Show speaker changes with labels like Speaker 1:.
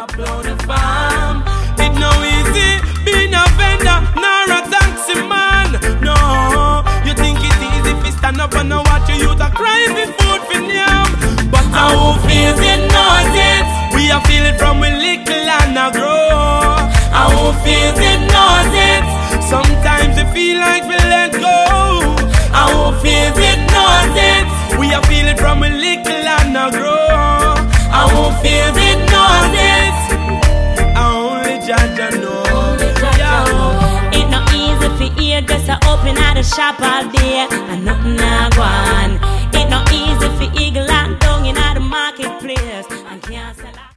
Speaker 1: upload the farm. It no easy being a vendor, nor a taxi man. No, you think it easy if you stand up and watch your youth a cry for food for yam. But how feels it knows it. We a feel it from we little and a grow. How feels it knows it. Sometimes we feel like we let go. How feels it knows it. We a feel it from we little and a grow. How feels it.